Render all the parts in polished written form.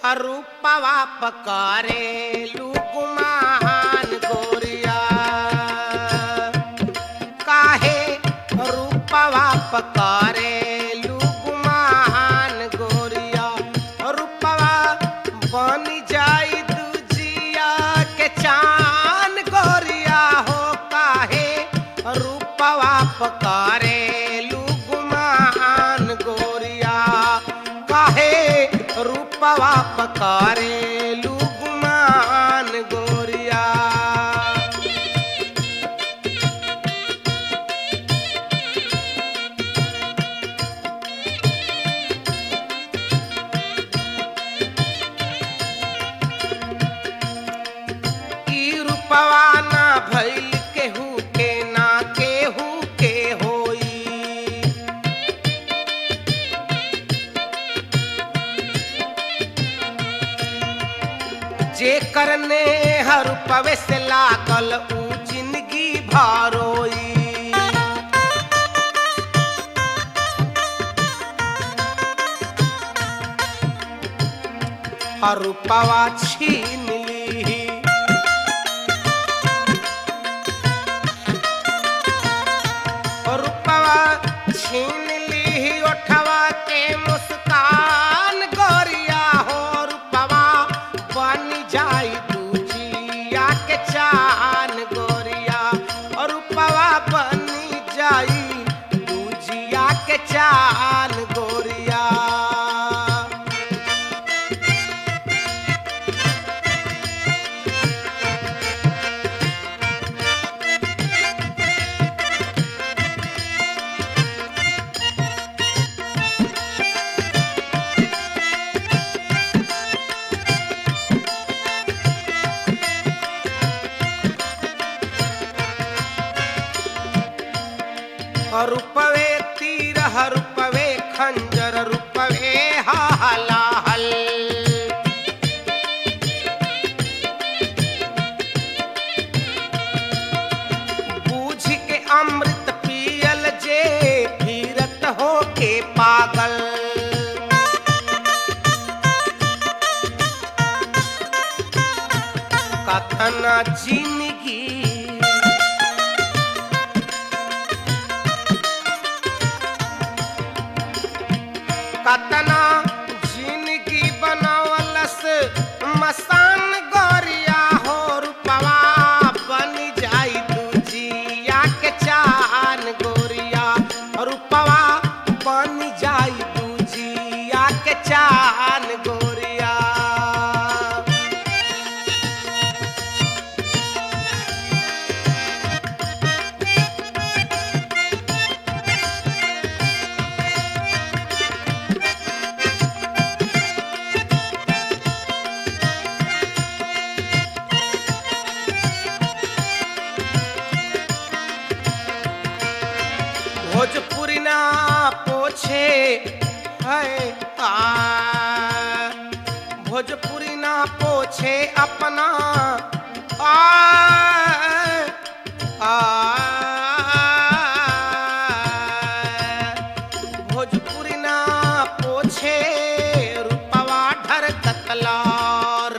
रूपवा पकड़ेलू गुमान गोरिया काहे रूपवा पकड़ेलू गुमान गोरिया रूपवा बन जाई दूजिया के चान गोरिया हो काहे रूपवा पकड़ेलू गुमान गोरिया काहे रूपवा पकड़ेलू गुमान गोरिया ई रूपवा ना भइल केहू के ना केहू के होई जे करने हर पवे से लागल ऊ जिंदगी भरोई हर पवा छीन ली रूपवा छीन ली ओठवा के मुस्कान गोरिया हो रूपवा बन जाई दूजिया के चान गोरिया और रूपवा बन जाई दूजिया के चान गोरिया रूपवे तीर रूपवे खंजर रूपवे हालाहल बूझ के अमृत पियल जे फिरत हो के पागल कथन जिंदगी कतना जिंदगी बनावलस मसान गोरिया हो रूपवा बन जाई दूजिया के चान गोरिया रूपवा बन जाई दूजिया के चान गोरिया भोजपुरी ना पोछे है भोजपुरी ना पोछे अपना आ, आ, भोजपुरी ना पोछे रूपवा ढर कतलार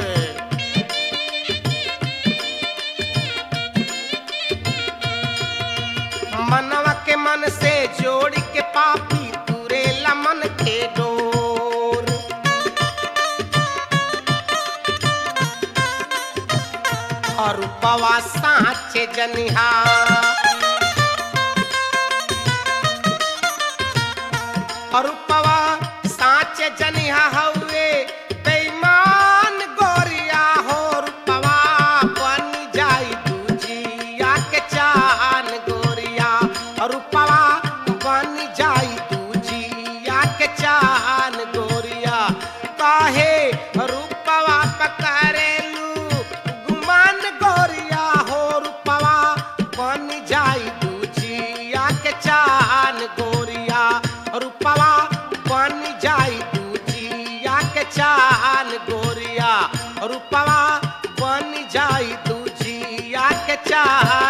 मनवा के मन से जोड़ के पापी तुरे लमन के डोर और रूपवा साचे जनिहा और रूपवा साचे जनिहा हउए बेईमान गोरिया हो रूपवा बन जाई दूजिया के चान गोरिया रूपवा बन जाई दूजिया के चान गोरिया काहे रूपवा पकड़ेलू गुमान गोरिया हो रूपवा बन जाई दूजिया के चान गोरिया रूपवा बन जाई दूजिया के चान गोरिया रूपवा बन जाई दूजिया के चान